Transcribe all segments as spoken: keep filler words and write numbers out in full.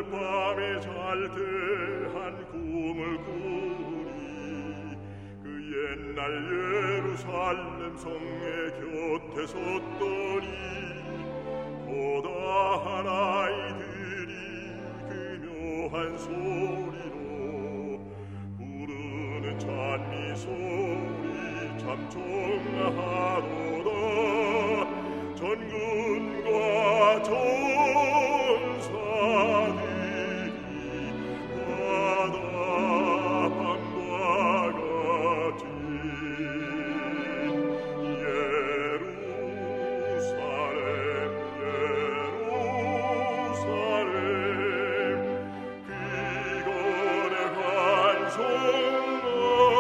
어젯밤에 잘 때 한 꿈을 꾸니 그 옛날 예루살렘 성의 곁에 섰더니 고다한 아이들이 그 묘한 소리로 부르는 찬미 소리 참 좋아하도다. 전군과 전사들이 바다 밤과 같이 예루살렘 예루살렘 귀걸의 환송아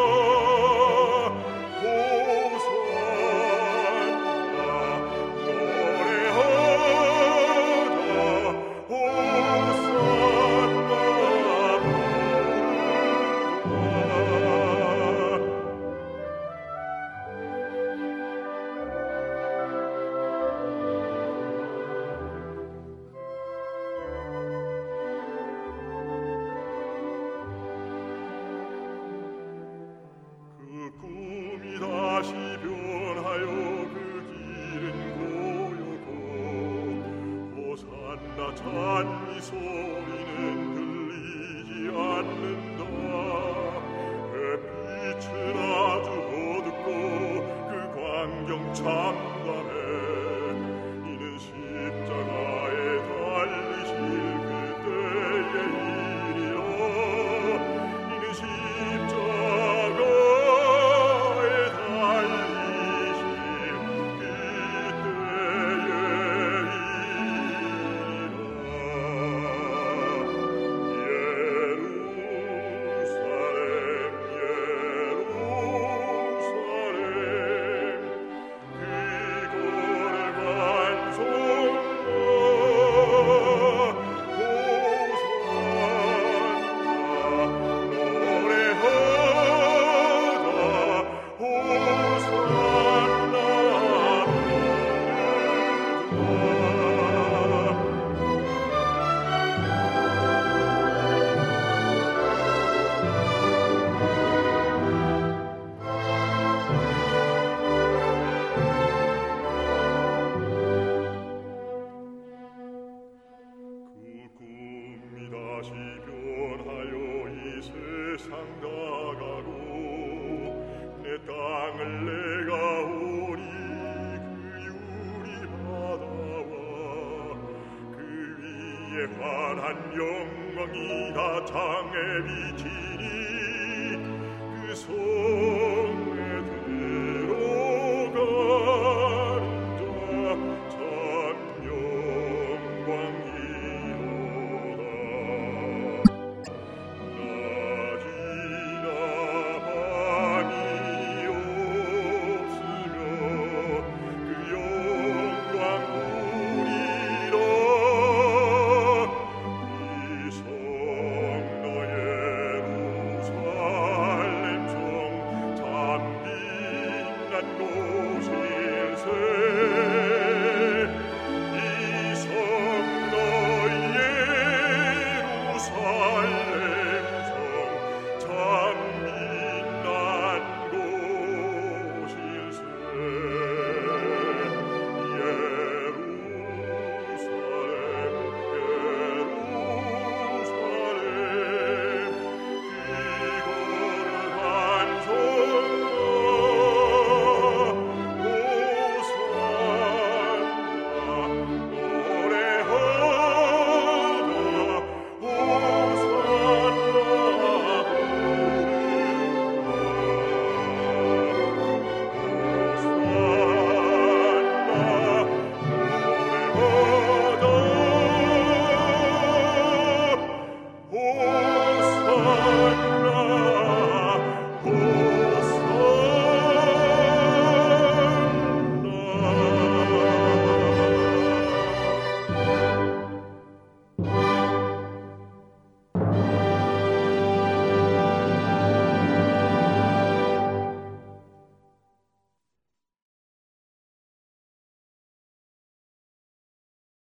다시 변하여 그 길은 고요고 호산나 찬미 소리는 들리지 않는다. 햇빛은 아주 어둡고 그 광경 참담해. 이는 십자가에 달리실 그때의 일이라. 이는 십자가 다시 변하여 이 세상 나가고 내 땅을 내가 오니 그 유리 바다와 그 위에 환한 영광이 다 창에 비치니 그 손